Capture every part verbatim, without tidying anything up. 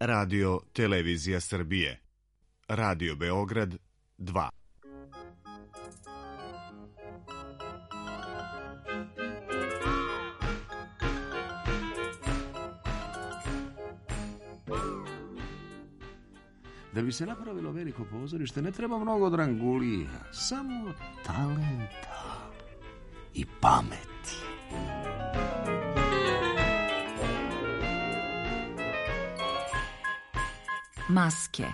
Radio Televizija Srbije. Radio Beograd dva. Da bi se napravilo veliko pozorište, ne treba mnogo drangulija, samo talenta i pameti. Maske.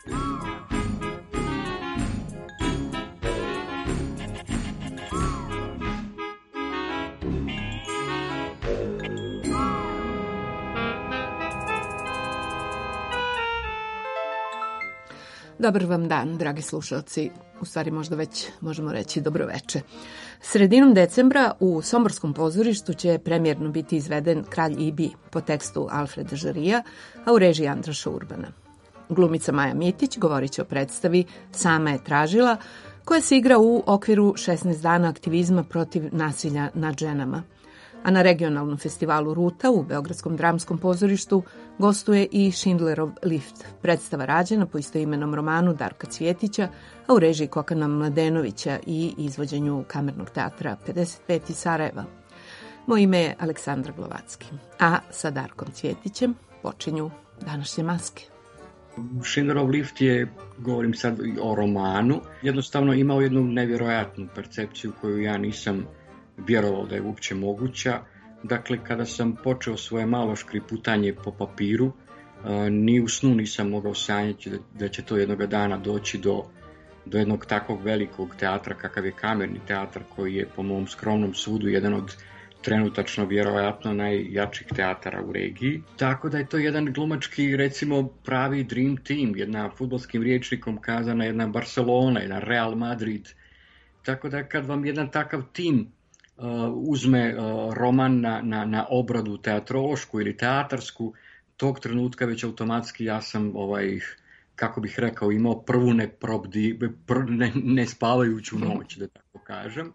Dobar vam dan, dragi slušalci. U stvari možda već možemo reći dobroveče. Sredinom decembra u Somborskom pozorištu će premijerno biti izveden Kralj Ibi po tekstu Alfreda Žarija, a u režiji Andraša Urbana. Glumica Maja Mitić govorit će o predstavi Sama je tražila, koja se igra u okviru šesnaest dana aktivizma protiv nasilja nad ženama. A na regionalnom festivalu Ruta u Beogradskom dramskom pozorištu gostuje i Schindlerov lift, predstava rađena po istoimenom romanu Darka Cvjetića, a u režiji Kokana Mladenovića i izvođenju Kamernog teatra pedeset pet iz Sarajeva. Moje ime je Aleksandra Glovacki, a sa Darkom Cvjetićem počinju današnje maske. Schindlerov lift je, govorim sad o romanu, jednostavno imao jednu nevjerojatnu percepciju koju ja nisam vjerovao da je uopće moguća. Dakle, kada sam počeo svoje malo škriputanje po papiru, ni u snu nisam mogao sanjati da, da će to jednoga dana doći do, do jednog takvog velikog teatra kakav je Kamerni teatar, koji je po mom skromnom sudu jedan od trenutačno vjerojatno najjačih teatara u regiji. Tako da je to jedan glumački, recimo, pravi dream team, jedna fudbalskim rječnikom kazana jedna Barcelona, jedan Real Madrid. Tako da kad vam jedan takav tim uh, uzme uh, roman na, na, na obradu teatrološku ili teatarsku, tog trenutka već automatski ja sam, ovaj, kako bih rekao, imao prvu neprobdi, pr, ne, nespavajuću noć, da tako kažem.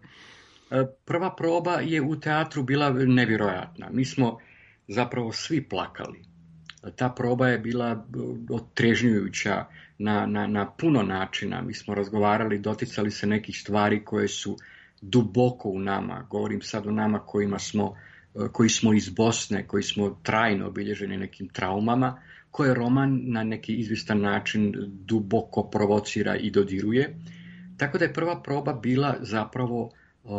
Prva proba je u teatru bila nevjerojatna. Mi smo zapravo svi plakali. Ta proba je bila otrežnjujuća na, na, na puno načina. Mi smo razgovarali, doticali se nekih stvari koje su duboko u nama. Govorim sad o nama kojima smo, koji smo iz Bosne, koji smo trajno obilježeni nekim traumama, koje roman na neki izvistan način duboko provocira i dodiruje. Tako da je prva proba bila zapravo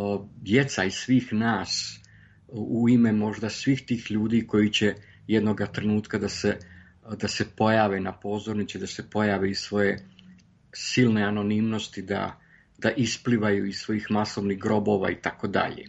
djeca i svih nas u ime možda svih tih ljudi koji će jednoga trenutka da se, da se pojave na pozornici, da se pojave iz svoje silne anonimnosti, da, da isplivaju iz svojih masovnih grobova i tako dalje.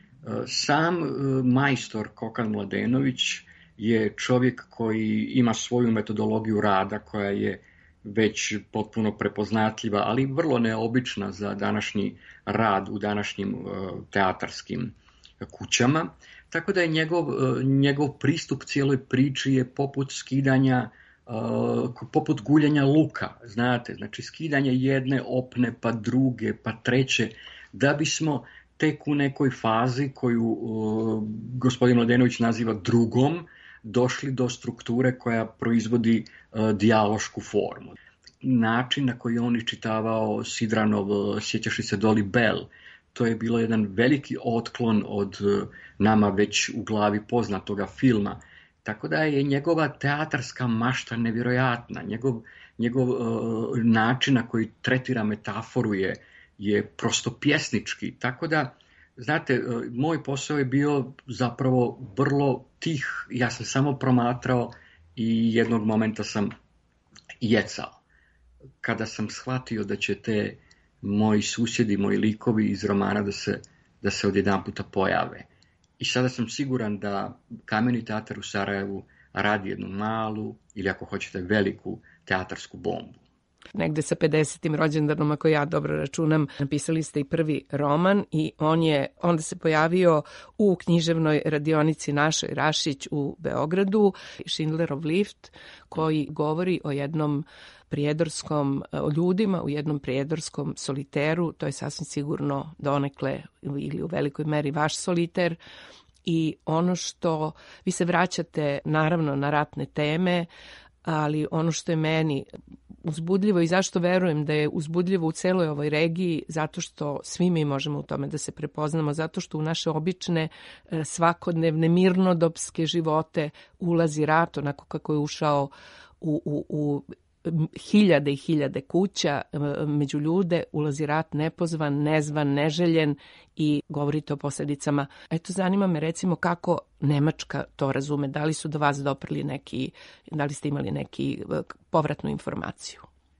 Sam majstor Kokan Mladenović je čovjek koji ima svoju metodologiju rada koja je već potpuno prepoznatljiva, ali vrlo neobična za današnji rad u današnjim uh, teatarskim kućama. Tako da je njegov, uh, njegov pristup cijeloj priči je poput skidanja, uh, poput guljenja luka, znate, znači skidanje jedne opne, pa druge, pa treće, da bismo tek u nekoj fazi koju uh, gospodin Mladenović naziva drugom, došli do strukture koja proizvodi uh, dijalošku formu. Način na koji on iščitavao Sidranov Sjećaš li se Dolly Bell, to je bilo jedan veliki otklon od uh, nama već u glavi poznatoga filma. Tako da je njegova teatarska mašta nevjerojatna, njegov, njegov uh, način na koji tretira metaforu je, je prosto pjesnički. Tako da, znate, moj posao je bio zapravo vrlo tih, ja sam samo promatrao i jednog momenta sam jecao. Kada sam shvatio da će te moji susjedi, moji likovi iz romana da se, da se odjedanputa pojave. I sada sam siguran da Kamerni teatar u Sarajevu radi jednu malu ili ako hoćete veliku teatarsku bombu. Negde sa pedesetim rođendanom, ako ja dobro računam, napisali ste i prvi roman i on je onda se pojavio u književnoj radionici našoj Rašić u Beogradu, Schindlerov lift, koji govori o jednom prijedorskom, o ljudima u jednom prijedorskom soliteru. To je sasvim sigurno donekle ili u velikoj meri vaš soliter. I ono što vi se vraćate naravno na ratne teme, ali ono što je meni uzbudljivo i zašto verujem da je uzbudljivo u celoj ovoj regiji, zato što svi mi možemo u tome da se prepoznamo, zato što u naše obične svakodnevne mirnodopske živote ulazi rat onako kako je ušao u, u, u hiljade i hiljade kuća, među ljude ulazi rat nepozvan, nezvan, neželjen i govorite o posljedicama. Eto, zanima me recimo kako Nemačka to razume, da li su do vas doprli neki, da li ste imali neki povratnu informaciju?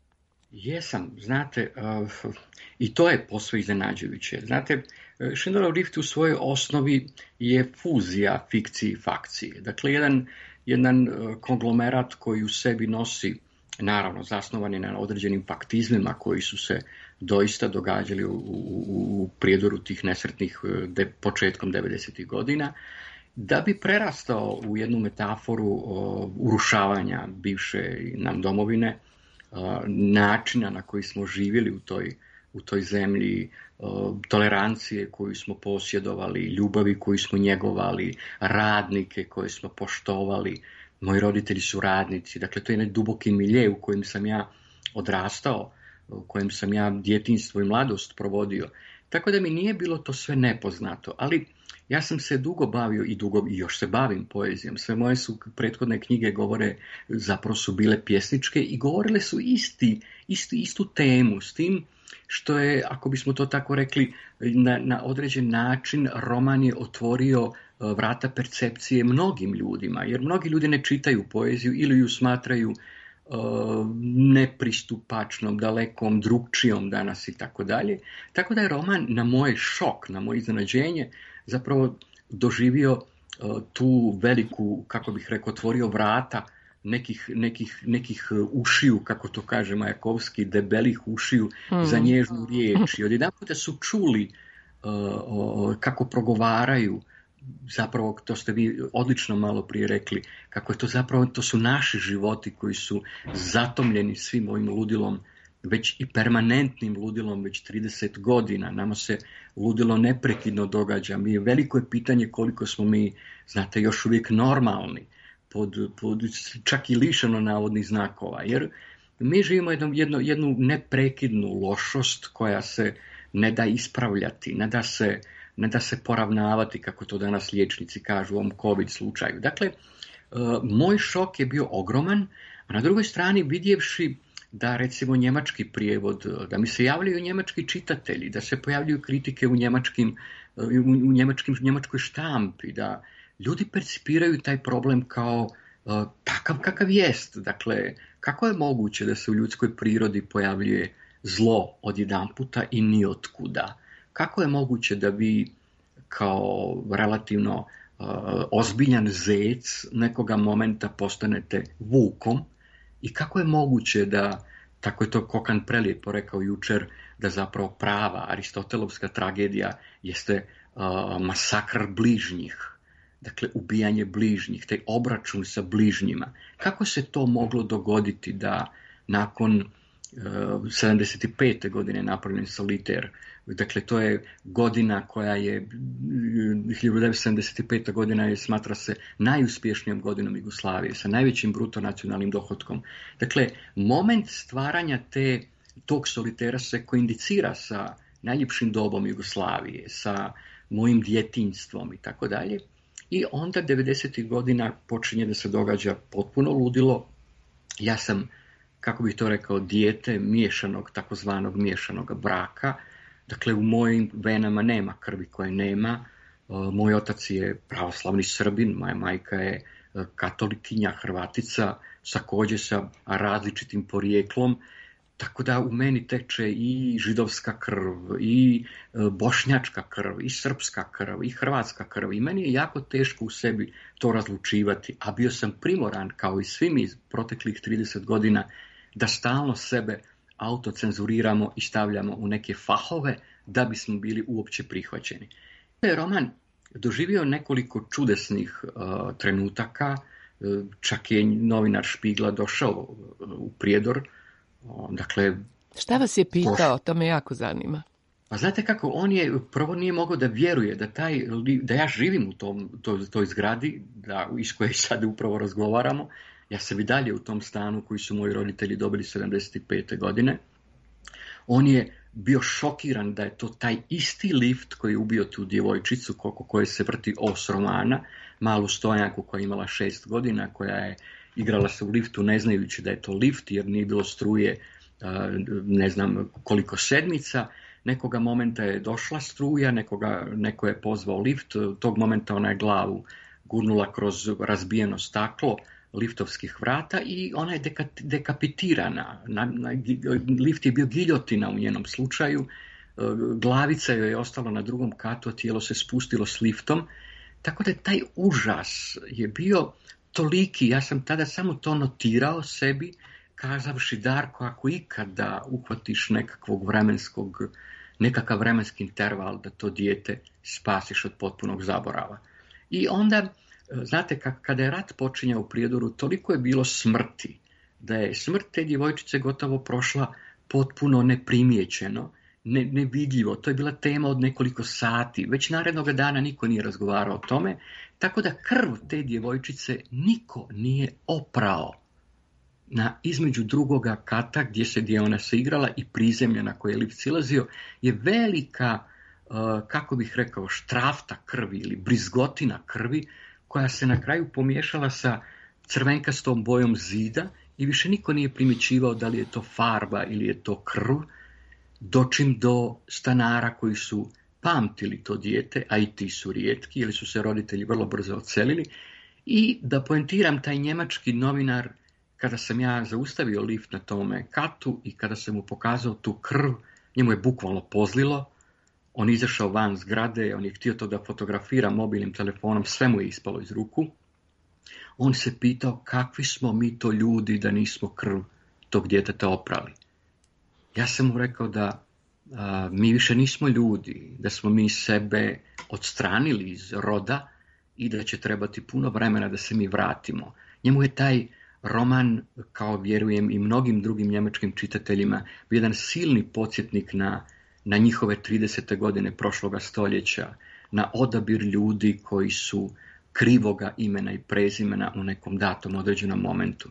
Jesam, znate, uh, i to je posve iznenađujuće. Znate, Schindlerov lift u svojoj osnovi je fuzija fikcije i fakcije. Dakle, jedan, jedan konglomerat koji u sebi nosi, naravno, zasnovani na određenim faktizmima koji su se doista događali u, u, u prijedoru tih nesretnih de, početkom devedesetih godina, da bi prerastao u jednu metaforu o, urušavanja bivše nam domovine, o, načina na koji smo živjeli u toj, u toj zemlji, o, tolerancije koju smo posjedovali, ljubavi koju smo njegovali, radnike koje smo poštovali. Moji roditelji su radnici, dakle to je jedan duboki milje u kojem sam ja odrastao, u kojem sam ja djetinjstvo i mladost provodio. Tako da mi nije bilo to sve nepoznato, ali ja sam se dugo bavio i dugo i još se bavim poezijom. Sve moje su prethodne knjige govore, zapravo su bile pjesničke i govorile su isti, isti, istu temu, s tim što je, ako bismo to tako rekli, na, na određen način roman je otvorio vrata percepcije mnogim ljudima, jer mnogi ljudi ne čitaju poeziju ili ju smatraju uh, nepristupačnom, dalekom, drugčijom danas i tako dalje. Tako da je roman na moj šok, na moje iznenađenje zapravo doživio uh, tu veliku, kako bih rekao, otvorio vrata nekih, nekih, nekih ušiju, kako to kaže Majakovski, debelih ušiju mm. za nježnu riječ. I odjedanputa su čuli uh, uh, kako progovaraju, zapravo to ste vi odlično malo prije rekli, kako je to zapravo, to su naši životi koji su zatomljeni svim ovim ludilom, već i permanentnim ludilom, već trideset godina. Nama se ludilo neprekidno događa. Mi, veliko je pitanje koliko smo mi, znate, još uvijek normalni, pod, pod, čak i lišeno navodnih znakova, jer mi živimo jednu, jednu, jednu neprekidnu lošost koja se ne da ispravljati, ne da se ne da se poravnavati, kako to danas liječnici kažu u ovom COVID slučaju. Dakle, moj šok je bio ogroman, a na drugoj strani vidjevši da recimo njemački prijevod, da mi se javljaju njemački čitatelji, da se pojavljuju kritike u, njemačkim, u njemačkim, njemačkoj štampi, da ljudi percipiraju taj problem kao uh, takav kakav jest. Dakle, kako je moguće da se u ljudskoj prirodi pojavljuje zlo odjedanputa i nijotkuda? Kako je moguće da vi kao relativno uh, ozbiljan zec nekoga momenta postanete vukom i kako je moguće da, tako je to Kokan prelijepo rekao jučer, da zapravo prava aristotelovska tragedija jeste uh, masakr bližnjih, dakle ubijanje bližnjih, taj obračun sa bližnjima. Kako se to moglo dogoditi da nakon sedamdeset pete godine napravljen Soliter. Dakle, to je godina koja je, hiljadu devetsto sedamdeset peta godina je, smatra se najuspješnijom godinom Jugoslavije, sa najvećim bruto nacionalnim dohotkom. Dakle, moment stvaranja te, tog Solitera se koindicira sa najljepšim dobom Jugoslavije, sa mojim djetinjstvom i tako dalje. I onda devedesetih godina počinje da se događa potpuno ludilo. Ja sam, kako bih to rekao, dijete miješanog, takozvanog miješanog braka. Dakle, u mojim venama nema krvi koje nema. Moj otac je pravoslavni Srbin, moja majka je katolikinja, Hrvatica, također sa različitim porijeklom. Tako da u meni teče i židovska krv, i bošnjačka krv, i srpska krv, i hrvatska krv. I meni je jako teško u sebi to razlučivati, a bio sam primoran, kao i svi mi proteklih trideset godina, da stalno sebe autocenzuriramo i stavljamo u neke fahove da bismo bili uopće prihvaćeni. Taj roman doživio nekoliko čudesnih uh, trenutaka, uh, čak je novinar Špigla došao u prijedor. Uh, dakle, šta vas je pitao? To me jako zanima. Pa znate kako, on je prvo nije mogao da vjeruje da, taj, da ja živim u tom, to, toj zgradi, da, iz koje sad upravo razgovaramo, Ja sam i dalje u tom stanu koji su moji roditelji dobili sedamdeset pete godine. On je bio šokiran da je to taj isti lift koji je ubio tu djevojčicu oko koje se vrti os romana, malu stojanku koja je imala šest godina, koja je igrala se u liftu ne znajući da je to lift jer nije bilo struje ne znam koliko sedmica. Nekoga momenta je došla struja, nekoga, neko je pozvao lift, tog momenta ona je glavu gurnula kroz razbijeno staklo liftovskih vrata i ona je deka, dekapitirana. Na, na, lift je bio giljotina u njenom slučaju, glavica joj je ostala na drugom katu, a tijelo se spustilo s liftom. Tako da taj užas je bio toliki, ja sam tada samo to notirao sebi, kazavši Darko, ako ikada uhvatiš nekakvog vremenskog, nekakav vremenski interval da to dijete spasiš od potpunog zaborava. I onda, znate, kada je rat počinjao u Prijedoru, toliko je bilo smrti, da je smrt te djevojčice gotovo prošla potpuno neprimjećeno, ne, nevidljivo. To je bila tema od nekoliko sati. Već narednog dana niko nije razgovarao o tome, tako da krv te djevojčice niko nije oprao. Na između drugoga kata gdje se gdje ona se igrala i prizemlja na koje je lift silazio je velika, uh, kako bih rekao, štrafta krvi ili brizgotina krvi koja se na kraju pomiješala sa crvenkastom bojom zida i više niko nije primjećivao da li je to farba ili je to krv, dočim do stanara koji su pamtili to dijete, a i ti su rijetki ili su se roditelji vrlo brzo odselili. I da poentiram, taj njemački novinar, kada sam ja zaustavio lift na tome katu i kada sam mu pokazao tu krv, njemu je bukvalno pozlilo. On izašao van zgrade, on je htio to da fotografira mobilnim telefonom, sve mu je ispalo iz ruku. On se pitao kakvi smo mi to ljudi da nismo krv tog djeteta oprali. Ja sam mu rekao da a, mi više nismo ljudi, da smo mi sebe odstranili iz roda i da će trebati puno vremena da se mi vratimo. Njemu je taj roman, kao vjerujem i mnogim drugim njemačkim čitateljima, bio jedan silni podsjetnik na, na njihove tridesete godine prošloga stoljeća, na odabir ljudi koji su krivoga imena i prezimena u nekom datom određenom momentu.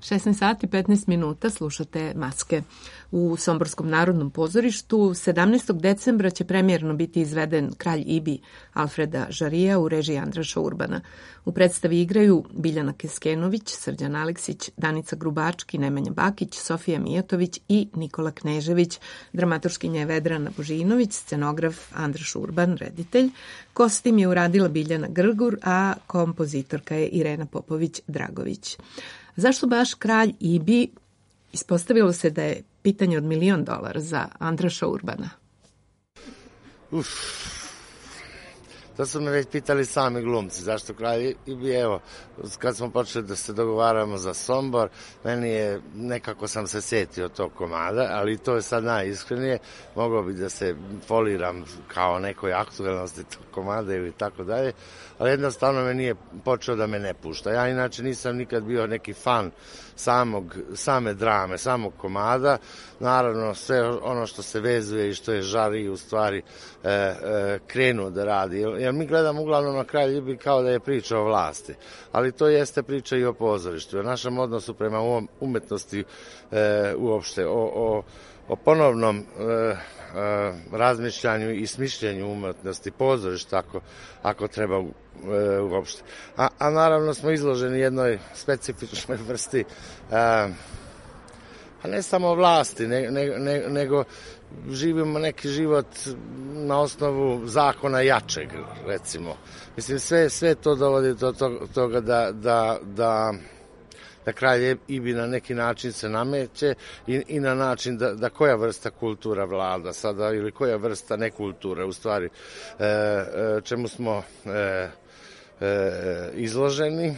šesnaest sati petnaest minuta, slušate Maske. U Somborskom narodnom pozorištu sedamnaestog decembra će premijerno biti izveden Kralj Ibi Alfreda Žarija u režiji Andraša Urbana. U predstavi igraju Biljana Keskenović, Srđan Aleksić, Danica Grubački, Nemanja Bakić, Sofija Mijatović i Nikola Knežević, dramaturškinja je Vedrana Božinović, scenograf Andraš Urban, reditelj. Kostim je uradila Biljana Grgur, a kompozitorka je Irena Popović-Dragović. Zašto baš Kralj Ibi? Ispostavilo se da je pitanje od milion dolara za Andraša Urbana. Uf, to su me već pitali sami glumci, zašto Kralj Ibi, evo, kad smo počeli da se dogovaramo za Sombor, meni je, nekako sam se sjetio tog komada, ali to je sad najiskrenije, mogao bi da se foliram kao nekoj aktualnosti tog komada ili tako dalje, ali jednostavno me nije počeo da me ne pušta. Ja inače nisam nikad bio neki fan samog, same drame, samog komada, naravno sve ono što se vezuje i što je Žari u stvari e, e, krenuo da radi, jer mi gledamo uglavnom na Kralj Ibi kao da je priča o vlasti, ali to jeste priča i o pozorištu, o našem odnosu prema umetnosti e, uopšte, o, o, o ponovnom e, e, razmišljanju i smišljenju umetnosti pozorišta, ako, ako treba e, uopšte. A, a naravno smo izloženi jednoj specifičnoj vrsti, e, a ne samo vlasti, ne, ne, ne, nego živimo neki život na osnovu zakona jačeg, recimo. Mislim, sve, sve to dovodi do toga da, da, da, da Kralj Ibi na neki način se nameće i, i na način da, da koja vrsta kultura vlada sada ili koja vrsta nekulture, u stvari, e, e, čemu smo e, e, izloženi.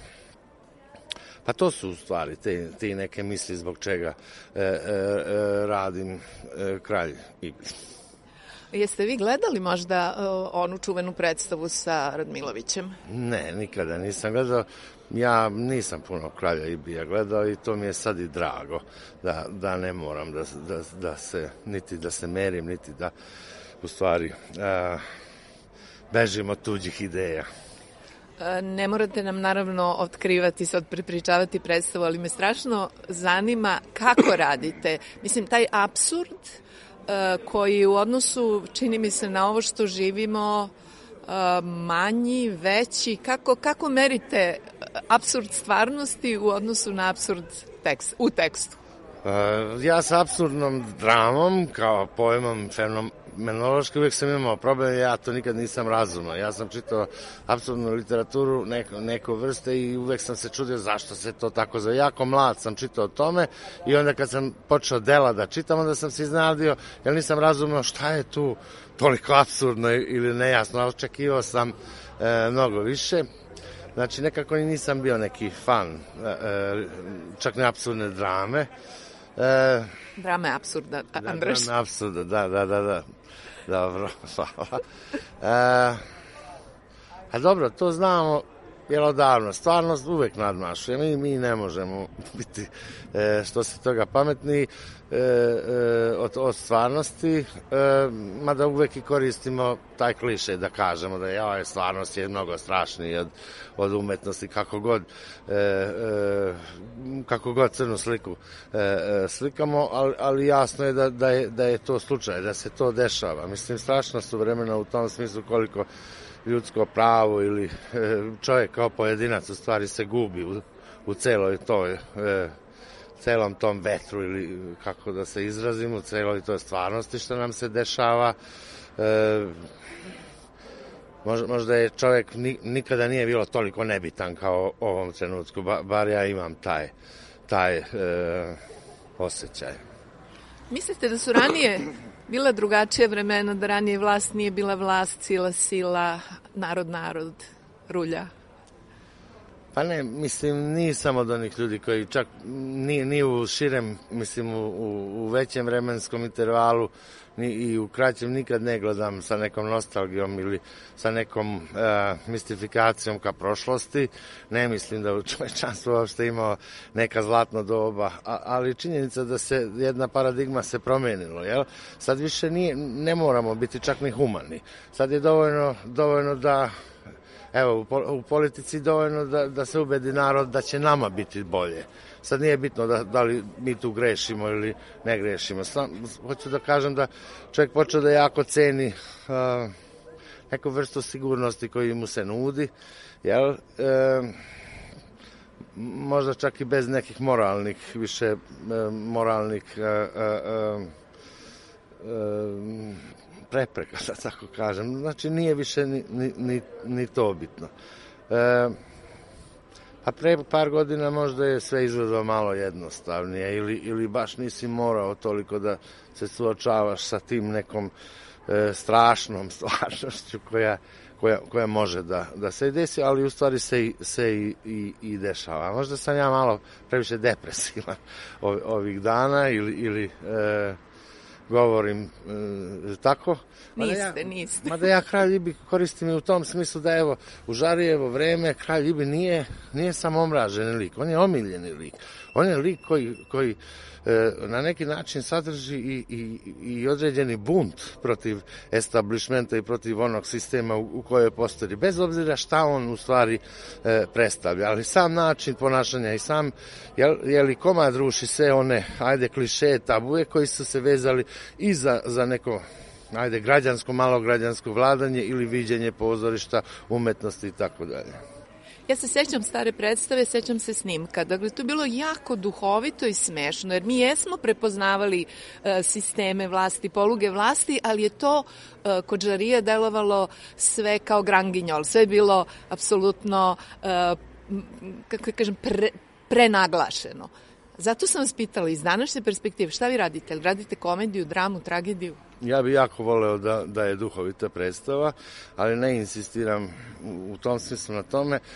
Pa to su u stvari te, te neke misli zbog čega e, e, radim e, Kralj Ibi. Jeste vi gledali možda uh, onu čuvenu predstavu sa Radmilovićem? Ne, nikada nisam gledao. Ja nisam puno Kralja Ibija gledao i to mi je sad i drago da, da ne moram da, da, da se, niti da se merim, niti da u stvari uh, bežim od tuđih ideja. Ne morate nam naravno otkrivati, sad prepričavati predstavu, ali me strašno zanima kako radite. Mislim, taj apsurd koji u odnosu, čini mi se, na ovo što živimo, manji, veći, kako, kako merite apsurd stvarnosti u odnosu na apsurd tekst, u tekstu? Ja sa apsurdnom dramom, kao pojmom fenomenološki, uvijek sam imao problem, ja to nikad nisam razumao. Ja sam čitao apsurdnu literaturu neko, neko vrste i uvijek sam se čudio zašto se to tako zove. Jako mlad sam čitao o tome i onda kad sam počeo dela da čitam, onda sam se iznenadio, jer nisam razumeo šta je tu toliko apsurdno ili nejasno. Očekivao sam e, mnogo više. Znači, nekako nisam bio neki fan, e, čak ne apsurdne drame. E, Drame apsurda, Andraš. Drame apsurda, da, da, da, da. Dobro, hvala. E, a dobro, to znamo, jer odavno, stvarnost uvek nadmašuje. Mi, mi ne možemo biti e, što se toga pametni e, e, od, od stvarnosti, e, mada uvek i koristimo taj kliše da kažemo da je stvarnost je mnogo strašniji od, od umetnosti, kako god, e, e, kako god crnu sliku e, e, slikamo, ali, ali jasno je da, da je da je to slučaj, da se to dešava. Mislim, strašno su vremena u tom smislu koliko ljudsko pravo ili čovjek kao pojedinac u stvari se gubi u, u celoj toj e, celom tom vetru ili kako da se izrazim, u celoj toj stvarnosti što nam se dešava. E, možda, možda je čovjek ni, nikada nije bilo toliko nebitan kao u ovom trenutku, ba, bar ja imam taj, taj e, osjećaj. Mislite da su ranije bila drugačija vremena, da ranije vlast nije bila vlast, sila, sila, narod, narod, rulja? Pa ne, mislim, nisam od onih ljudi koji čak ni, ni u širem, mislim, u, u, u većem vremenskom intervalu ni, i u kraćem nikad ne gledam sa nekom nostalgijom ili sa nekom e, mistifikacijom ka prošlosti. Ne mislim da u čovečanstvu uopšte imao neka zlatna doba, a, ali činjenica da se jedna paradigma se promenilo, jel? Sad više nije, ne moramo biti čak ni humani. Sad je dovoljno, dovoljno da evo, u, u politici dovoljno da, da se ubedi narod da će nama biti bolje. Sad nije bitno da, da li mi tu grešimo ili ne grešimo. Sam, hoću da kažem da čovjek počeo da jako ceni uh, neku vrstu sigurnosti koju mu se nudi, jel? E, možda čak i bez nekih moralnih, više e, moralnih e, e, e, prepreka, da tako kažem. Znači nije više ni, ni, ni to bitno. E, a pre par godina možda je sve izgledalo malo jednostavnije ili, ili baš nisi morao toliko da se suočavaš sa tim nekom e, strašnom stvarnošću koja, koja, koja može da, da se desi, ali u stvari se, se i, i, i dešava. Možda sam ja malo previše depresivan ovih dana ili, ili e, govorim e, tako. Niste, ja, niste. Mada ja kralj Ibi koristim i u tom smislu da evo, u Žarijevo vreme kralj Ibi nije, nije samo omraženi lik, on je omiljeni lik. On je lik koji, koji e, na neki način sadrži i, i, i određeni bunt protiv establishmenta i protiv onog sistema u, u kojoj postoji. Bez obzira šta on u stvari e, predstavlja, ali sam način ponašanja i sam, jel, jeli komad ruši sve one, ajde, kliše, tabuje koji su se vezali i za, za neko ajde, građansko, malo građansko vladanje ili viđenje pozorišta, umetnosti i tako dalje. Ja se sećam stare predstave, sećam se snimka. Dakle, to je bilo jako duhovito i smešno, jer mi jesmo prepoznavali uh, sisteme vlasti, poluge vlasti, ali je to uh, kod Žarija delovalo sve kao granginjol. Sve je bilo apsolutno, uh, kako kažem, pre, prenaglašeno. Zato sam vas pitala, iz današnje perspektive, šta vi radite? Ili radite komediju, dramu, tragediju? Ja bih jako voleo da, da je duhovita predstava, ali ne insistiram u tom smislu na tome. E,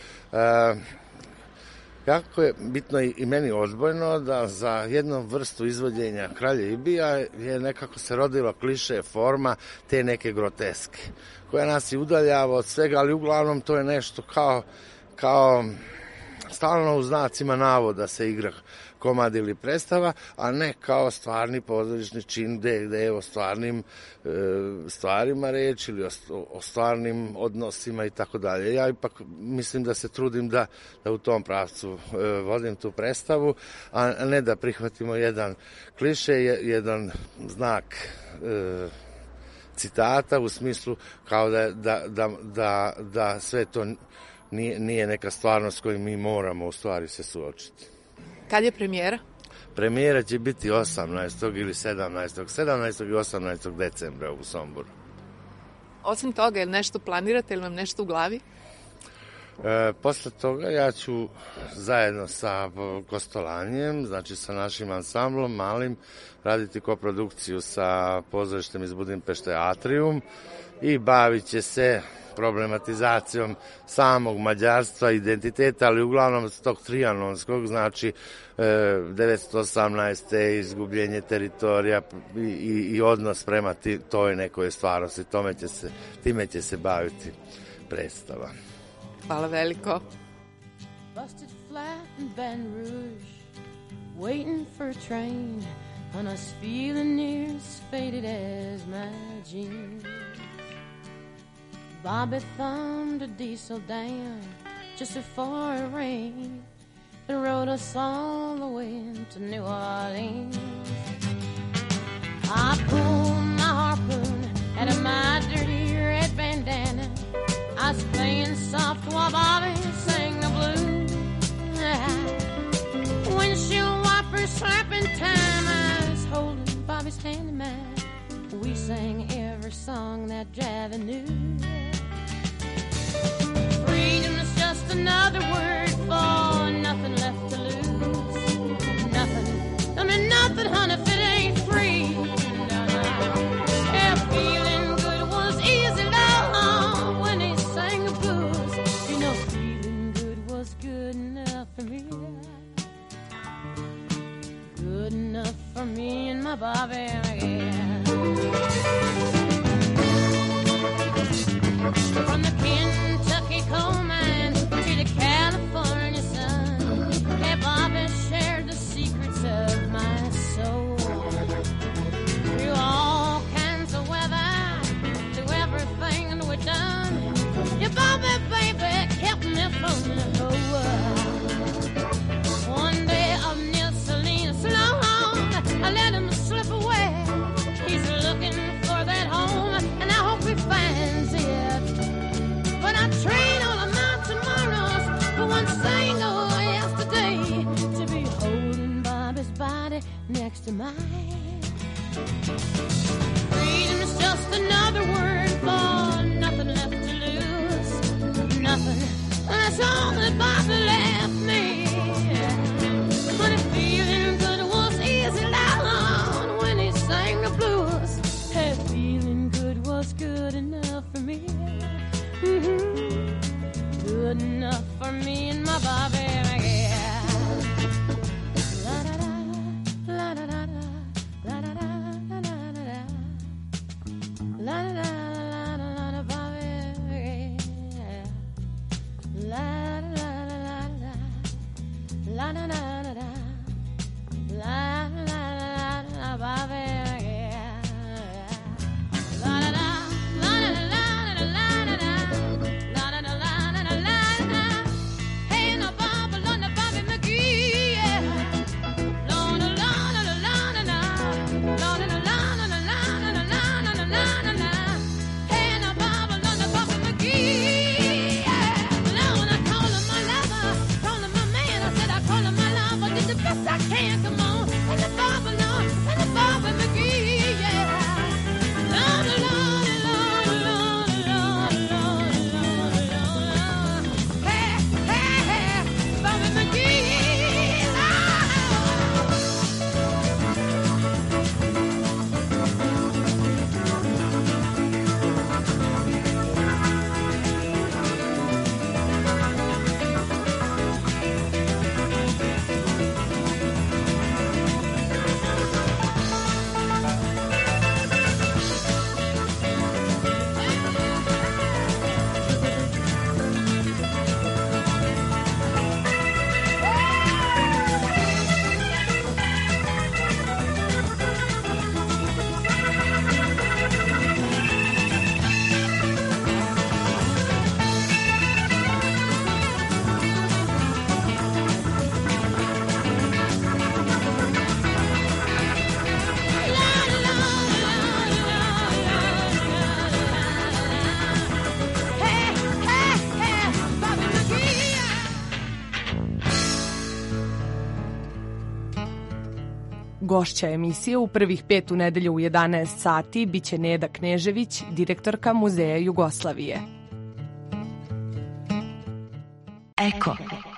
jako je bitno i, i meni odbojno da za jednu vrstu izvođenja Kralja Ibija je nekako se rodilo kliše forma te neke groteske, koja nas i udaljava od svega, ali uglavnom to je nešto kao, kao stalno u znacima navoda se igra komad ili predstava, a ne kao stvarni pozorišni čin gde, gde je o stvarnim e, stvarima reč ili o, o stvarnim odnosima i tako dalje. Ja ipak mislim da se trudim da, da u tom pravcu e, vodim tu predstavu, a ne da prihvatimo jedan kliše, jedan znak e, citata u smislu kao da, da, da, da, da sve to nije, nije neka stvarnost koju mi moramo u stvari se suočiti. Kad je premijera? Premijera će biti osamnaestog ili sedamnaestog sedamnaestog i osamnaestog decembra u Somboru. Osim toga, je li nešto planirate ili vam nešto u glavi? E, posle toga ja ću zajedno sa Kostolanjem, znači sa našim ansamblom malim, raditi koprodukciju sa pozorištem iz Budimpešte Atrium i bavit će se problematizacijom samog mađarstva, identiteta, ali uglavnom tog trijanonskog, znači devetsto osamnaeste. izgubljenje teritorija i, i, i odnos prema ti, toj nekoj stvarnosti. Tome će se, time će se baviti predstava. Hvala veliko. Busted flat in Baton Rouge, waiting for a train, and I was feeling near as faded as my jeans. Bobby thumbed a diesel down just before it rained and rode us all the way to New Orleans. I pulled my harpoon out of my dirty red bandana. I was playing soft while Bobby sang the blues. Windshield wipers slapping time, I was holding Bobby's hand in mine. We sang every song that Javi knew. Freedom is just another word for nothing left to lose. Nothing, don't mean nothing, honey, if it ain't free. No, no. Yeah, feeling good was easy, love, when he sang the blues. You know, feeling good was good enough for me. Good enough for me and my Bobby, yeah. From the Kentucky coal mine to the California sun, yeah, Bobby shared the secrets of my soul. Through all kinds of weather, through everything that we've done, yeah, Bobby, baby, song that Bobby left me. But feeling good was easy down when he sang the blues. Hey, feeling good was good enough for me. Mm-hmm. Good enough for me and my Bobby. Gošća emisije u prvih pet u nedelju u jedanaest sati biće Neda Knežević, direktorka Muzeja Jugoslavije. Eko.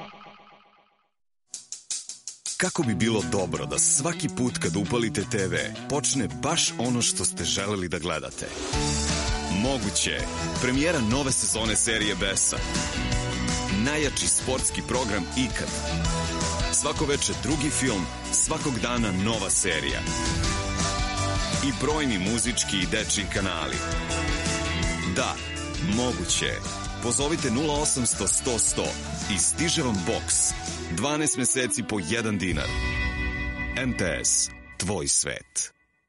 Kako bi bilo dobro da svaki put kad upalite te ve počne baš ono što ste želeli da gledate? Moguće je. Premijera nove sezone serije Besa. Najjači sportski program ikad. Svako veče drugi film, svakog dana nova serija. I brojni muzički i dečiji kanali. Da, moguće je. Pozovite nula osamsto sto sto i stiže vam boks. dvanaest meseci po jedan dinar. em te es, tvoj svet.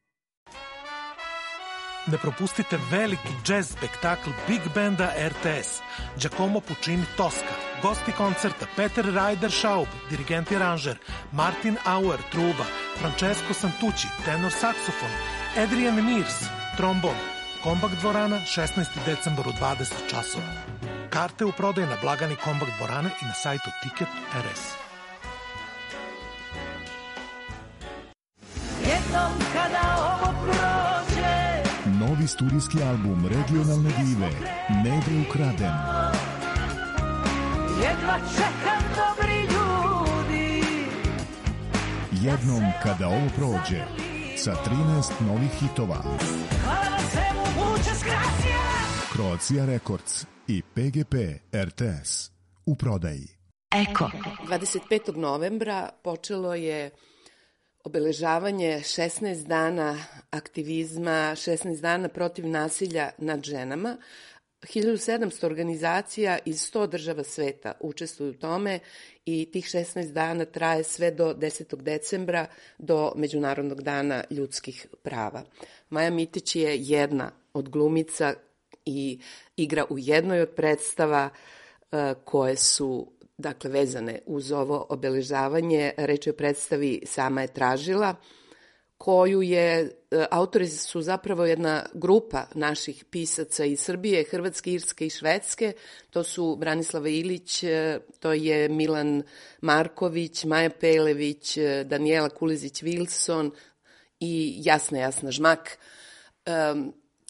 Ne propustite veliki jazz spektakl Big Banda er te es. Giacomo Puccini Tosca. Gosti koncerta Peter Ryder Schaub, dirigent i aranžer, Martin Auer, truba, Francesco Santucci, tenor saksofon, Adrian Mears, trombon. Kombakt dvorana, šesnaesti decembar u dvadeset časova. Karte u prodaju na blagani Kombakt dvorane i na sajtu tiket tačka er es. Jednom kada ovo prođe, novi studijski album regionalne dive Nede ukraden. Jedva čekam dobri ljudi. Jednom kada ovo prođe, sa trinaest novih hitova. Hvala vam svemu, muča skrasija. Croatia Records i pe ge pe er te es u prodaji. Eko. dvadeset petog novembra počelo je obeležavanje šesnaest dana aktivizma, šesnaest dana protiv nasilja nad ženama. hiljadu sedamsto organizacija iz sto država sveta učestvuju u tome i tih šesnaest dana traje sve do desetog decembra, do Međunarodnog dana ljudskih prava. Maja Mitić je jedna od glumica i igra u jednoj od predstava uh, koje su dakle vezane uz ovo obeležavanje. Reč je o predstavi Sama je tražila, koju je, autori su zapravo jedna grupa naših pisaca iz Srbije, Hrvatske, Irske i Švedske. To su Branislava Ilić, to je Milan Marković, Maja Pelević, Danijela Kulezić-Wilson i Jasna Jasna Žmak. Um,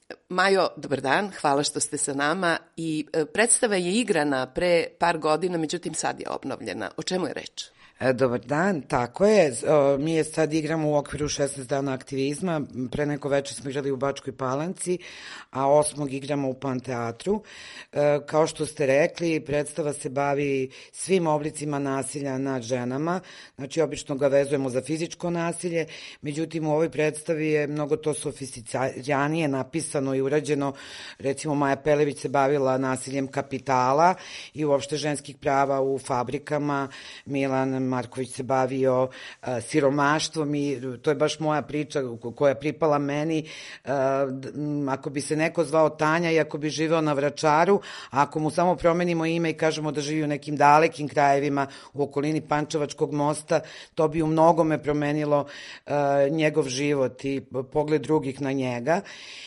Majo, dobar dan, hvala što ste sa nama i predstava je igrana pre par godina, međutim sad je obnovljena. O čemu je reč? Dobar dan, tako je. Mi je sad igramo u okviru šesnaest dana aktivizma. Pre neko večer smo igrali u Bačkoj Palanci, a osmog igramo u Panteatru. Kao što ste rekli, predstava se bavi svim oblicima nasilja nad ženama. Znači, obično ga vezujemo za fizičko nasilje, međutim u ovoj predstavi je mnogo to sofisticiranije napisano i urađeno. Recimo, Maja Pelević se bavila nasiljem kapitala i uopšte ženskih prava u fabrikama. Milan Marković se bavio uh, siromaštvom i to je baš moja priča koja pripala meni. Uh, ako bi se neko zvao Tanja i ako bi živeo na Vračaru, a ako mu samo promenimo ime i kažemo da živi u nekim dalekim krajevima u okolini Pančevačkog mosta, to bi u mnogome promenilo uh, njegov život i pogled drugih na njega.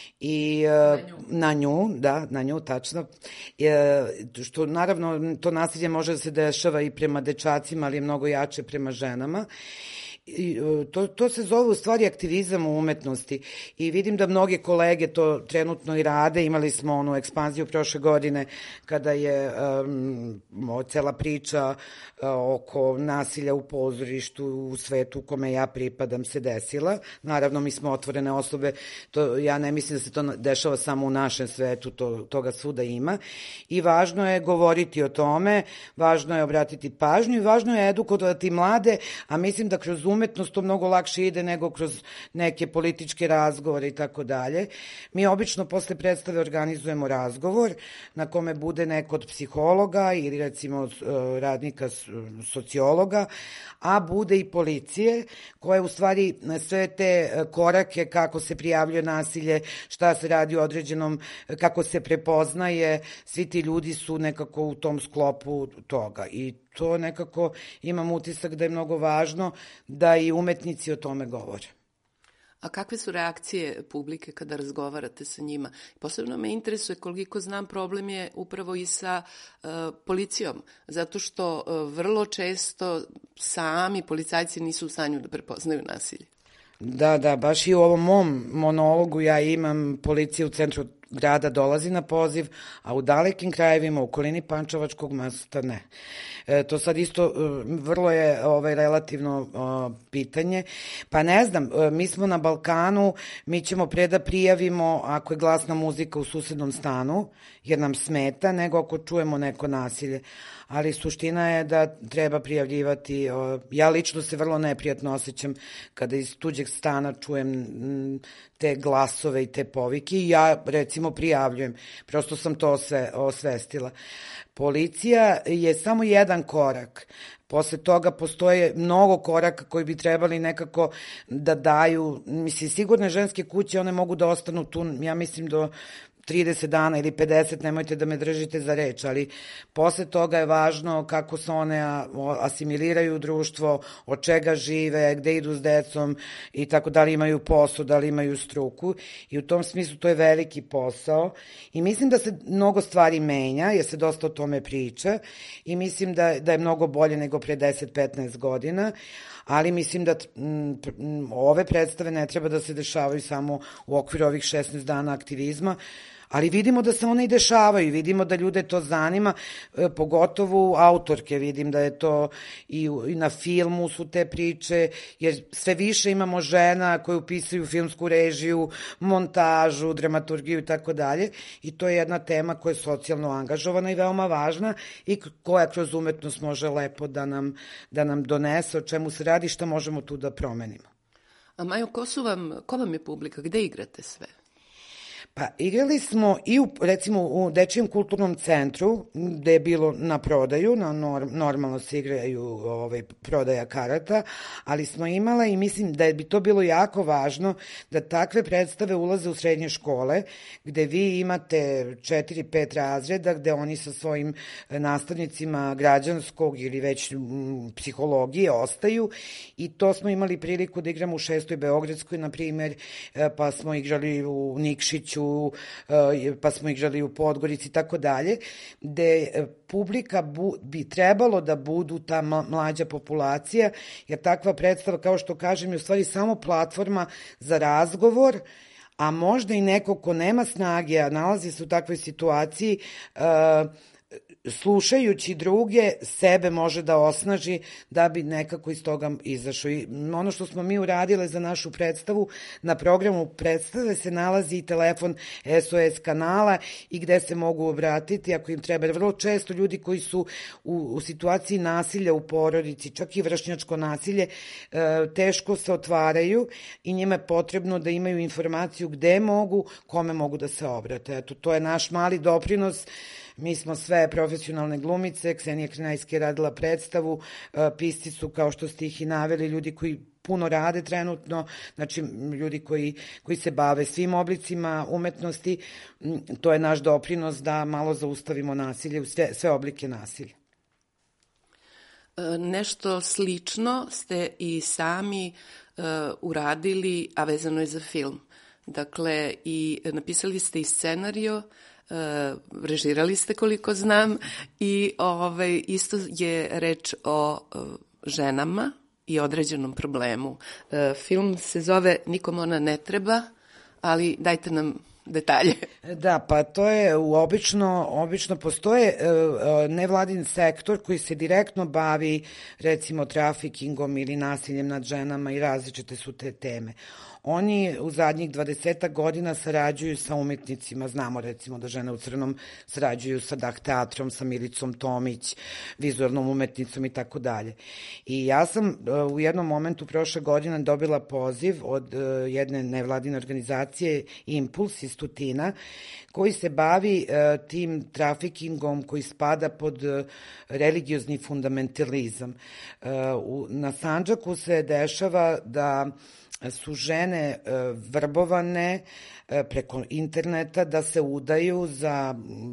I na nju. na nju, da, na nju, tačno. E, što naravno to nasilje može da se dešava i prema dečacima, ali je mnogo jače prema ženama. I, to, to se zove u stvari aktivizam u umetnosti i vidim da mnoge kolege to trenutno i rade. Imali smo onu ekspanziju prošle godine kada je um, cela priča uh, oko nasilja u pozorištu u svetu u kome ja pripadam se desila. Naravno, mi smo otvorene osobe, to, ja ne mislim da se to dešava samo u našem svetu, to, toga svuda ima i važno je govoriti o tome, važno je obratiti pažnju i važno je edukovati mlade, a mislim da kroz umetnost to mnogo lakše ide nego kroz neke političke razgovore i tako dalje. Mi obično posle predstave organizujemo razgovor na kome bude neko od psihologa ili recimo radnika sociologa, a bude i policije koja u stvari sve te korake kako se prijavljuje nasilje, šta se radi u određenom, kako se prepoznaje, svi ti ljudi su nekako u tom sklopu toga i to nekako imam utisak da je mnogo važno da i umetnici o tome govore. A kakve su reakcije publike kada razgovarate sa njima? Posebno me interesuje, koliko znam, problem je upravo i sa uh, policijom, zato što uh, vrlo često sami policajci nisu u stanju da prepoznaju nasilje. Da, da, baš i u ovom mom monologu ja imam policiju u centru grada dolazi na poziv, a u dalekim krajevima, u okolini Pančevačkog mosta ne. E, to sad isto e, vrlo je ovaj, relativno o, pitanje. Pa ne znam, e, mi smo na Balkanu, mi ćemo pre da prijavimo ako je glasna muzika u susednom stanu, jer nam smeta, nego ako čujemo neko nasilje. Ali suština je da treba prijavljivati. O, ja lično se vrlo neprijatno osjećam kada iz tuđeg stana čujem m, te glasove i te povike i ja recimo prijavljujem. Prosto sam to sve osvestila. Policija je samo jedan korak. Posle toga postoje mnogo koraka koji bi trebali nekako da daju, mislim, sigurne ženske kuće, one mogu da ostanu tu, ja mislim, do trideset dana ili pedeset, nemojte da me držite za reč, ali posle toga je važno kako se one asimiliraju u društvo, od čega žive, gde idu s decom i tako, da li imaju posao, da li imaju struku i u tom smislu to je veliki posao i mislim da se mnogo stvari menja, jer se dosta o tome priča i mislim da, da je mnogo bolje nego pre deset do petnaest godina, ali mislim da m, ove predstave ne treba da se dešavaju samo u okviru ovih šesnaest dana aktivizma, ali vidimo da se one i dešavaju, vidimo da ljude to zanima, e, pogotovo autorke, vidim da je to i, i na filmu su te priče, jer sve više imamo žena koje upisuju filmsku režiju, montažu, dramaturgiju i tako dalje i to je jedna tema koja je socijalno angažovana i veoma važna i koja kroz umetnost može lepo da nam, da nam donese o čemu se radi, šta možemo tu da promenimo. A Majo, ko su vam, ko vam je publika, gde igrate sve? Pa igrali smo i u, recimo u Dečijem kulturnom centru gde je bilo na prodaju, na norm, normalno se igraju ovaj, prodaja karata, ali smo imala i mislim da bi to bilo jako važno da takve predstave ulaze u srednje škole gde vi imate četiri pet razreda gde oni sa svojim nastavnicima građanskog ili već m, psihologije ostaju i to smo imali priliku da igramo u šestoj Beogradskoj, na primer, pa smo igrali u Nikšiću, pa smo igrali u Podgorici i tako dalje, gde publika bu, bi trebalo da budu ta mlađa populacija, jer takva predstava, kao što kažem, je u stvari samo platforma za razgovor, a možda i neko ko nema snage, a nalazi se u takvoj situaciji, uh, slušajući druge, sebe može da osnaži da bi nekako iz toga izašao. I ono što smo mi uradile za našu predstavu, na programu predstave se nalazi i telefon S O S kanala i gde se mogu obratiti ako im treba. Vrlo često ljudi koji su u, u situaciji nasilja u porodici, čak i vršnjačko nasilje, teško se otvaraju i njima je potrebno da imaju informaciju gde mogu, kome mogu da se obrate. Eto, to je naš mali doprinos. Mi smo sve profesionalne glumice, Ksenija Krenajski je radila predstavu, pisci su, kao što ste ih i naveli, ljudi koji puno rade trenutno, znači ljudi koji, koji se bave svim oblicima umetnosti. To je naš doprinos da malo zaustavimo nasilje, sve, sve oblike nasilja. Nešto slično ste i sami uh, uradili, a vezano je za film. Dakle, i napisali ste i scenario, Uh, režirali ste koliko znam i ovaj, isto je reč o uh, ženama i određenom problemu. Uh, film se zove Nikom ona ne treba, ali dajte nam detalje. Da, pa to je obično, obično postoje uh, nevladin sektor koji se direktno bavi recimo trafikingom ili nasiljem nad ženama i različite su te teme. Oni u zadnjih dvadesetak godina sarađuju sa umetnicima, znamo recimo da Žene u crnom sarađuju sa Dah teatrom, sa Milicom Tomić, vizualnom umetnicom i tako dalje. I ja sam u jednom momentu prošle godine dobila poziv od jedne nevladine organizacije Impuls iz Tutina, koji se bavi tim trafikingom koji spada pod religiozni fundamentalizam. Na Sandžaku se dešava da su žene vrbovane preko interneta da se udaju za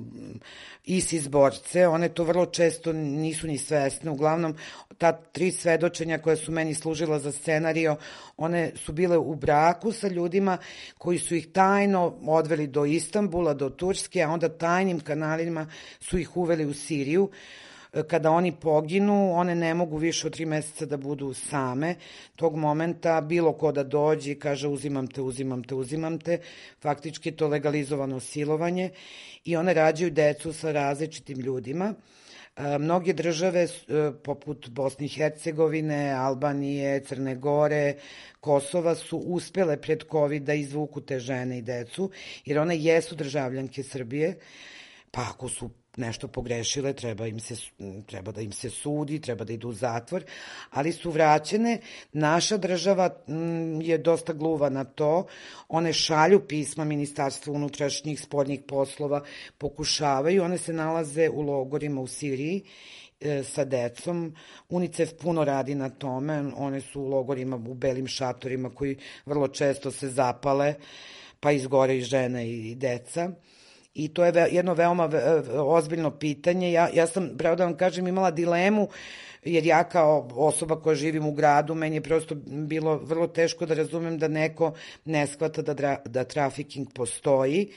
ISIS borce. One to vrlo često nisu ni svesne. Uglavnom, ta tri svedočenja koja su meni služila za scenario, one su bile u braku sa ljudima koji su ih tajno odveli do Istanbula, do Turske, a onda tajnim kanalima su ih uveli u Siriju. Kada oni poginu, one ne mogu više od tri meseca da budu same. Tog momenta bilo ko da dođe i kaže uzimam te, uzimam te, uzimam te. Faktički je to legalizovano silovanje i one rađaju decu sa različitim ljudima. Mnoge države, poput Bosne i Hercegovine, Albanije, Crne Gore, Kosova, su uspele pred COVID da izvuku te žene i decu, jer one jesu državljanke Srbije, pa ako su nešto pogrešile, treba, im se, treba da im se sudi, treba da idu u zatvor, ali su vraćene. Naša država m, je dosta gluva na to. One šalju pisma Ministarstvu unutrašnjih spoljnih poslova, pokušavaju, one se nalaze u logorima u Siriji e, sa decom. UNICEF puno radi na tome, one su u logorima u belim šatorima koji vrlo često se zapale, pa izgore i žene i deca. I to je jedno veoma ozbiljno pitanje. Ja, ja sam, pravo da vam kažem, imala dilemu, jer ja kao osoba koja živim u gradu, meni je prosto bilo vrlo teško da razumem da neko ne shvata da, dra, da trafiking postoji.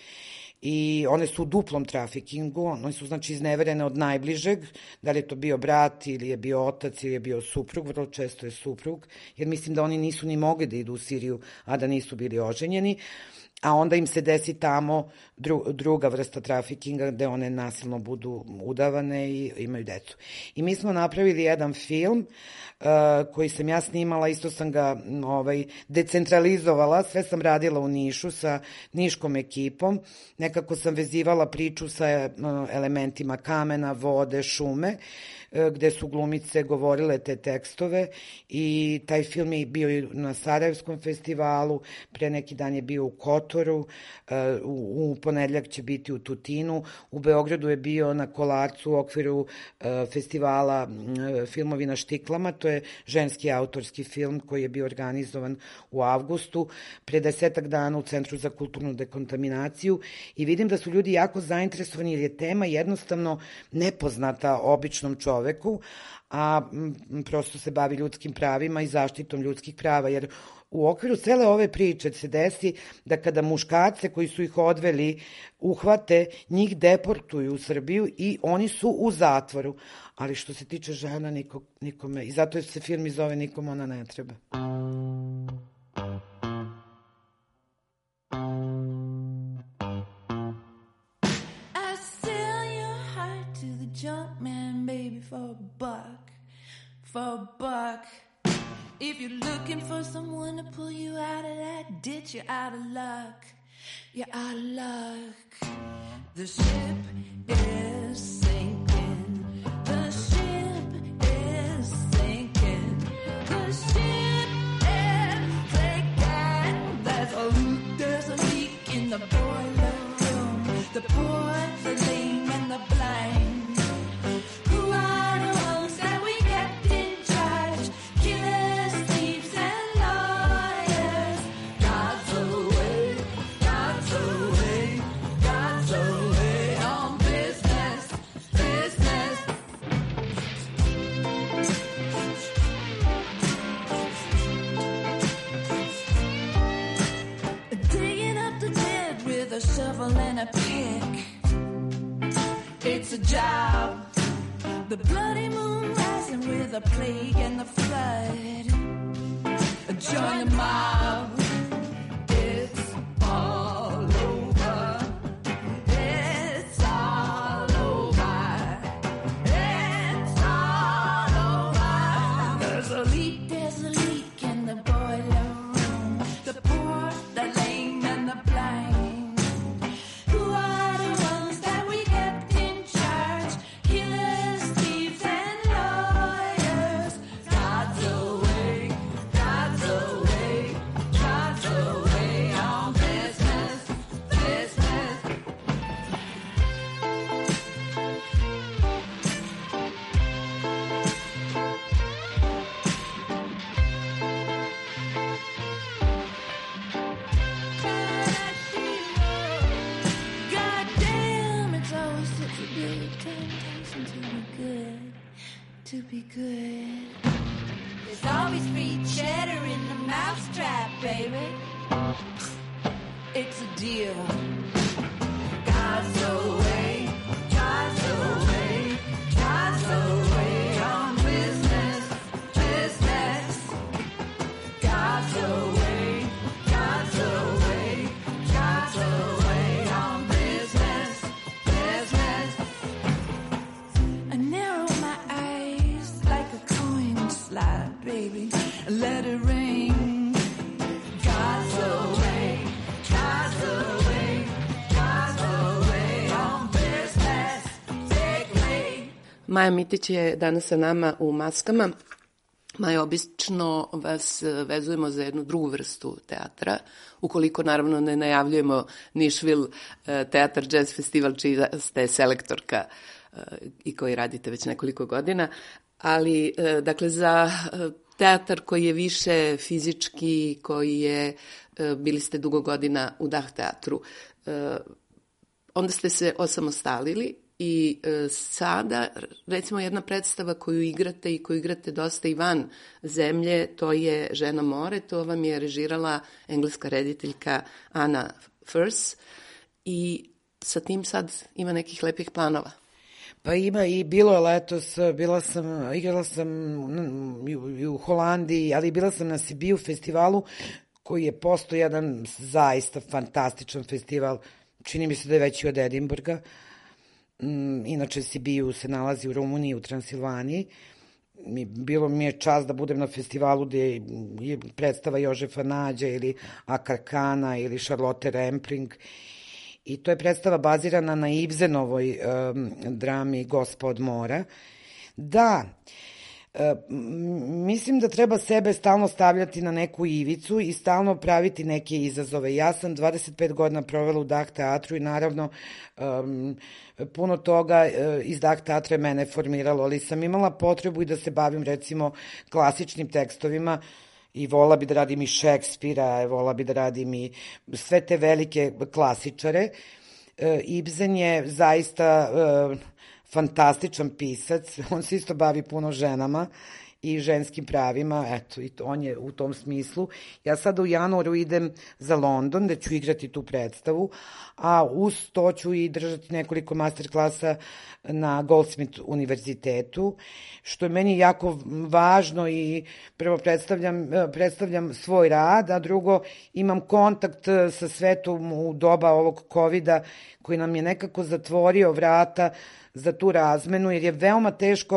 I one su u duplom trafikingu, one su znači izneverene od najbližeg, da li je to bio brat ili je bio otac ili je bio suprug, vrlo često je suprug, jer mislim da oni nisu ni mogli da idu u Siriju, a da nisu bili oženjeni. A onda im se desi tamo dru, druga vrsta trafikinga gde one nasilno budu udavane i imaju decu. I mi smo napravili jedan film uh, koji sam ja snimala, isto sam ga ovaj, decentralizovala, sve sam radila u Nišu sa niškom ekipom, nekako sam vezivala priču sa uh, elementima kamena, vode, šume, gde su glumice govorile te tekstove i taj film je bio na Sarajevskom festivalu, pre neki dan je bio u Kotoru, u, u ponedljak će biti u Tutinu, u Beogradu je bio na Kolarcu u okviru festivala Filmovi na štiklama, to je ženski autorski film koji je bio organizovan u avgustu, pre desetak dana u Centru za kulturnu dekontaminaciju i vidim da su ljudi jako zainteresovani jer je tema jednostavno nepoznata običnom čoveku, čoveku, a m, prosto se bavi ljudskim pravima i zaštitom ljudskih prava, jer u okviru cele ove priče se desi da kada muškarce koji su ih odveli uhvate, njih deportuju u Srbiju i oni su u zatvoru. Ali što se tiče žena, niko, nikome, i zato se film i zove Nikom ona ne treba. buck, for a buck. If you're looking for someone to pull you out of that ditch, you're out of luck. You're out of luck. The ship is sinking. The ship is sinking. The ship is sinking. There's a there's a leak in the boiler room. The poor, the lame, and the blind. Who are the ones that we kept in charge? Killers, thieves, and lawyers. God's away, God's away, God's away on business, business. Digging up the dead with a shovel and a pick. It's a job. The bloody moon rising with the plague and the flood. Join the mob. It's all over. It's all over. It's all over. There's a leak, there's a leak in the boiler room. The poor, the lame, and the blind. Who are the ones that we kept in charge? Killers, thieves, and lawyers. God's away, God's away, God's away on business, business. God damn, it's always such a big temptation to be good, to be good. There's always free cheddar in the mousetrap, baby. It's a deal. God's away, God's away, God's away on business, business. God's away, God's away, God's away on business, business. I narrow my eyes like a coin slide, baby. Let it ring. God's away, God's away, God's away on business, big. Maja Mitić je danas sa nama u Maskama. Maja, obično vas vezujemo za jednu drugu vrstu teatra, ukoliko naravno ne najavljujemo Nišvil teatar jazz festival, čiji ste selektorka i koji radite već nekoliko godina, ali dakle za teatar koji je više fizički, koji je, bili ste dugo godina u Dah teatru, onda ste se osamostalili i sada, recimo, jedna predstava koju igrate i koju igrate dosta i van zemlje, to je Žena more, to vam je režirala engleska rediteljka Anna Furse i sa tim sad ima nekih lepih planova. Pa ima i bilo je letos, bila sam, igrala sam i u Holandiji, ali bila sam na Sibiu festivalu koji je postao jedan zaista fantastičan festival, čini mi se da je veći od Edinburga. Inače Sibiu se nalazi u Rumuniji, u Transilvaniji. Bilo mi je čast da budem na festivalu gde je predstava Jožefa Nađa ili Akarkana ili Charlotte Rampling. I to je predstava bazirana na Ibsenovoj um, drami Gospa od mora. Da, um, mislim da treba sebe stalno stavljati na neku ivicu i stalno praviti neke izazove. Ja sam dvadeset pet godina provela u Dah teatru i naravno um, puno toga uh, iz Dah teatra je mene formiralo, ali sam imala potrebu i da se bavim recimo klasičnim tekstovima, i vola bi da radim i Šekspira, vola bi da radim i sve te velike klasičare. E, Ibsen je zaista e, fantastičan pisac, on se isto bavi puno ženama i ženskim pravima, eto, i to, on je u tom smislu. Ja sada u januaru idem za London, da ću igrati tu predstavu, a uz to ću i držati nekoliko masterklasa na Goldsmith univerzitetu, što je meni jako važno i prvo predstavljam, predstavljam svoj rad, a drugo imam kontakt sa svetom u doba ovog kovida koji nam je nekako zatvorio vrata za tu razmenu, jer je veoma teško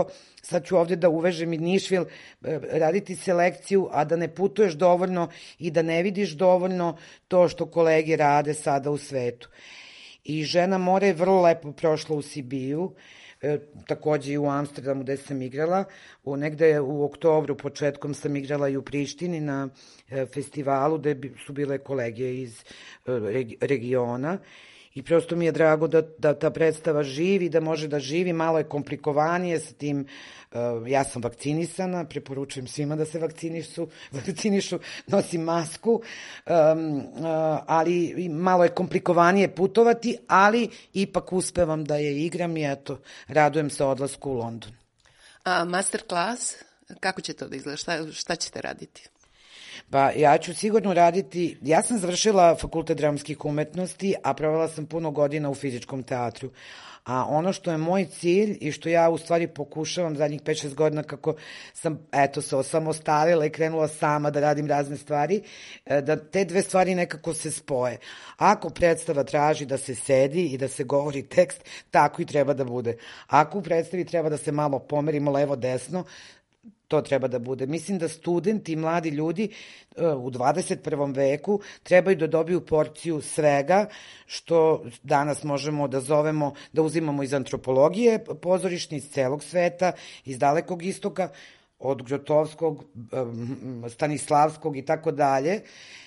sad ću ovde da uvežem i Nišvil, raditi selekciju, a da ne putuješ dovoljno i da ne vidiš dovoljno to što kolege rade sada u svetu. I Žena mora je vrlo lepo prošla u Sibiju, e, takođe i u Amsterdamu gde sam igrala. U, negde u oktobru, početkom sam igrala i u Prištini na e, festivalu gde su bile kolege iz e, regiona. I prosto mi je drago da, da ta predstava živi, da može da živi, malo je komplikovanije sa tim, uh, ja sam vakcinisana, preporučujem svima da se vakcinišu, vakcinišu, nosim masku, um, uh, ali malo je komplikovanije putovati, ali ipak uspevam da je igram i eto, radujem se odlasku u London. A master class, kako će to da izgleda, šta, šta ćete raditi? Pa ja ću sigurno raditi, ja sam završila fakultet dramskih umetnosti, a provela sam puno godina u fizičkom teatru. A ono što je moj cilj i što ja u stvari pokušavam zadnjih pet šest godina kako sam, eto, se osamostalila i krenula sama da radim razne stvari, da te dve stvari nekako se spoje. Ako predstava traži da se sedi i da se govori tekst, tako i treba da bude. Ako u predstavi treba da se malo pomerimo levo-desno, to treba da bude. Mislim da studenti i mladi ljudi u dvadeset prvom veku trebaju da dobiju porciju svega što danas možemo da zovemo, da uzimamo iz antropologije pozorišne, iz celog sveta, iz dalekog istoka, od Grotovskog, Stanislavskog i tako dalje,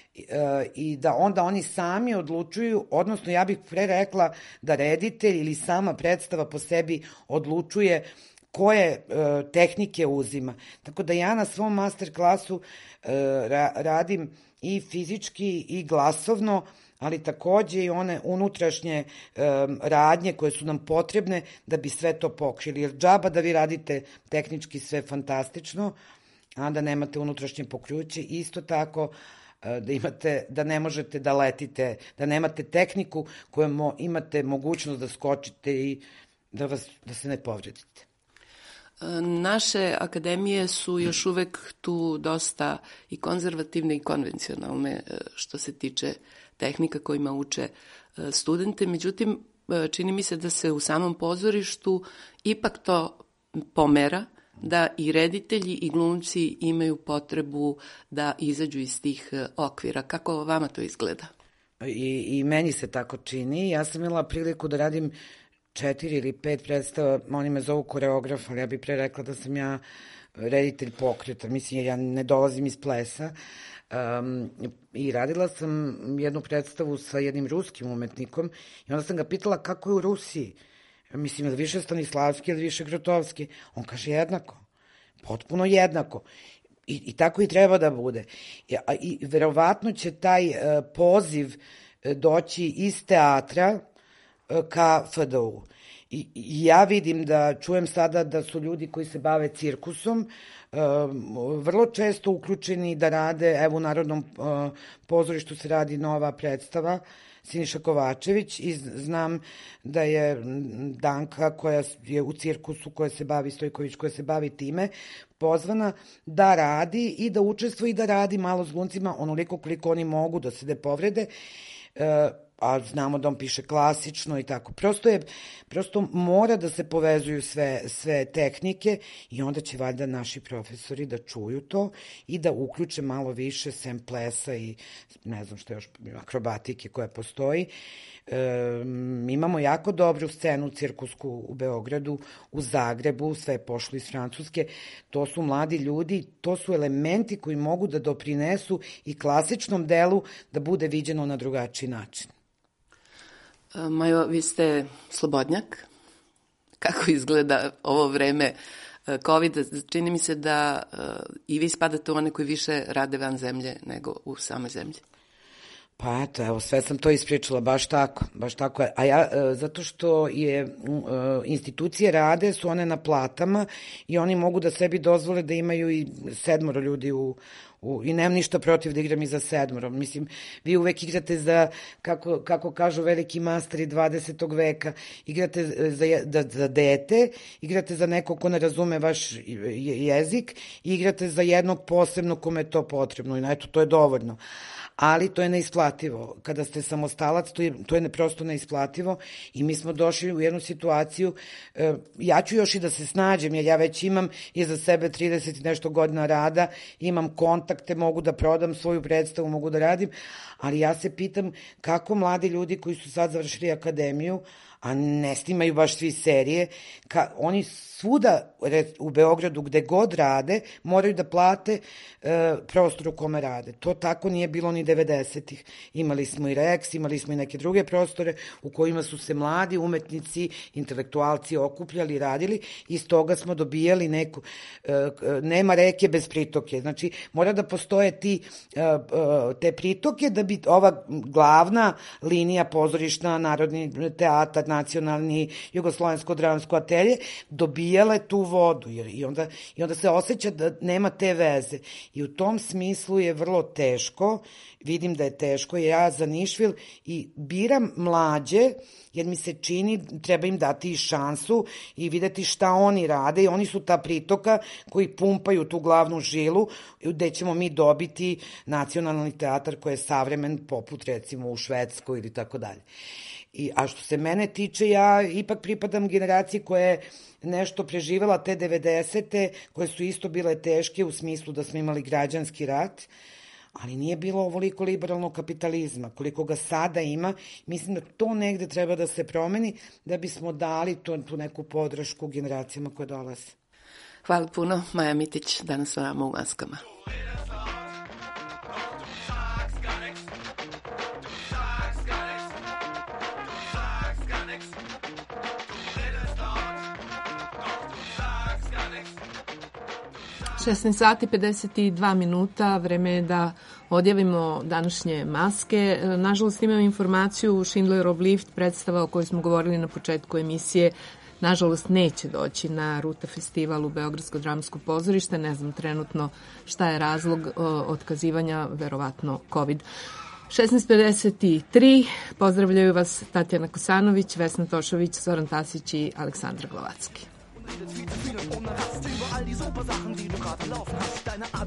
i da onda oni sami odlučuju, odnosno ja bih pre rekla da reditelj ili sama predstava po sebi odlučuje koje e, tehnike uzima. Tako da ja na svom master klasu e, ra, radim i fizički i glasovno, ali takođe i one unutrašnje e, radnje koje su nam potrebne da bi sve to pokrili. Jer džaba da vi radite tehnički sve fantastično, a da nemate unutrašnje pokriće, isto tako e, da imate, da ne možete da letite, da nemate tehniku kojom mo, imate mogućnost da skočite i da, vas, da se ne povredite. Naše akademije su još uvek tu dosta i konzervativne i konvencionalne što se tiče tehnika kojima uče studente. Međutim, čini mi se da se u samom pozorištu ipak to pomera, da i reditelji i glumci imaju potrebu da izađu iz tih okvira. Kako vama to izgleda? I, i meni se tako čini. Ja sam imala priliku da radim četiri ili pet predstava, oni me zovu koreograf, ali ja bih pre rekla da sam ja reditelj pokreta, mislim, ja ne dolazim iz plesa. Um, I radila sam jednu predstavu sa jednim ruskim umetnikom i onda sam ga pitala kako je u Rusiji. Mislim, da više Stanislavski ili više Grotovski. On kaže jednako, potpuno jednako. I, i tako i treba da bude. I, i verovatno će taj uh, poziv doći iz teatra ka F D U. I, I ja vidim da, čujem sada da su ljudi koji se bave cirkusom um, vrlo često uključeni da rade, evo u Narodnom uh, pozorištu se radi nova predstava, Siniša Kovačević, i znam da je Danka koja je u cirkusu, koja se bavi, Stojković koja se bavi time, pozvana da radi i da učestvuje i da radi malo s glumcima onoliko koliko oni mogu da se ne povrede, uh, a znamo da on piše klasično i tako. Prosto je, prosto mora da se povezuju sve, sve tehnike i onda će valjda naši profesori da čuju to i da uključe malo više sem plesa i ne znam što još, akrobatike koja postoji. E, imamo jako dobru scenu cirkusku u Beogradu, u Zagrebu, sve je pošlo iz Francuske. To su mladi ljudi, to su elementi koji mogu da doprinesu i klasičnom delu da bude viđeno na drugačiji način. Majo, vi ste slobodnjak. Kako izgleda ovo vreme COVID? Čini mi se da i vi spadate u one koji više rade van zemlje nego u samoj zemlji. Pa eto, evo, sve sam to ispričala, baš tako, baš tako je. A ja, zato što je, institucije rade, su one na platama i oni mogu da sebi dozvole da imaju i sedmoro ljudi u, u i nemam ništa protiv da igram i za sedmoro. Mislim, vi uvek igrate za, kako, kako kažu veliki masteri dvadesetog veka, igrate za, da, za dete, igrate za nekog ko ne razume vaš jezik i igrate za jednog posebno kome je to potrebno i na eto, to je dovoljno. Ali to je neisplativo. neisplativo. Kada ste samostalac, to je, to je prosto neisplativo i mi smo došli u jednu situaciju, e, ja ću još i da se snađem, jer ja već imam iza sebe trideset i nešto godina rada, imam kontakte, mogu da prodam svoju predstavu, mogu da radim, ali ja se pitam kako mladi ljudi koji su sad završili akademiju, a ne snimaju baš svi serije, ka, oni svuda u Beogradu gde god rade moraju da plate e, prostor u kome rade. To tako nije bilo ni devedesetih. Imali smo i Rex, imali smo i neke druge prostore u kojima su se mladi umetnici, intelektualci okupljali i radili i iz toga smo dobijali neku, e, nema reke bez pritoke. Znači, mora da postoje ti, e, e, te pritoke da bi ova glavna linija pozorišna, Narodni teatar, Nacionalni, Jugoslovensko dramsko atelje, dobijale tu vodu i onda, i onda se osjeća da nema te veze. I u tom smislu je vrlo teško, vidim da je teško, ja za Nišvil i biram mlađe, jer mi se čini, treba im dati i šansu i videti šta oni rade i oni su ta pritoka koji pumpaju tu glavnu žilu gde ćemo mi dobiti nacionalni teatar koji je savremen poput recimo u Švedskoj ili tako dalje. I, a što se mene tiče, ja ipak pripadam generaciji koja je nešto preživela te devedesete, koje su isto bile teške u smislu da smo imali građanski rat, ali nije bilo ovoliko liberalnog kapitalizma. Koliko ga sada ima, mislim da to negde treba da se promeni da bismo dali tu, tu neku podršku generacijama koje dolaze. Hvala puno. Maja Mitić, danas s vama u Maskama. šesnaest sati pedeset dva minuta, vreme je da odjavimo današnje maske. Nažalost, imam informaciju, Schindlerov lift, predstava o kojoj smo govorili na početku emisije, nažalost neće doći na Ruta festival u Beogradsko dramsko pozorište. Ne znam trenutno šta je razlog otkazivanja, verovatno COVID. šesnaest pedeset tri, pozdravljaju vas Tatjana Kosanović, Vesna Tošović, Zoran Tasić i Aleksandra Glavacki. Viel zu viel und ohne Rast. Überall die super Sachen, die du gerade am Laufen hast. Deine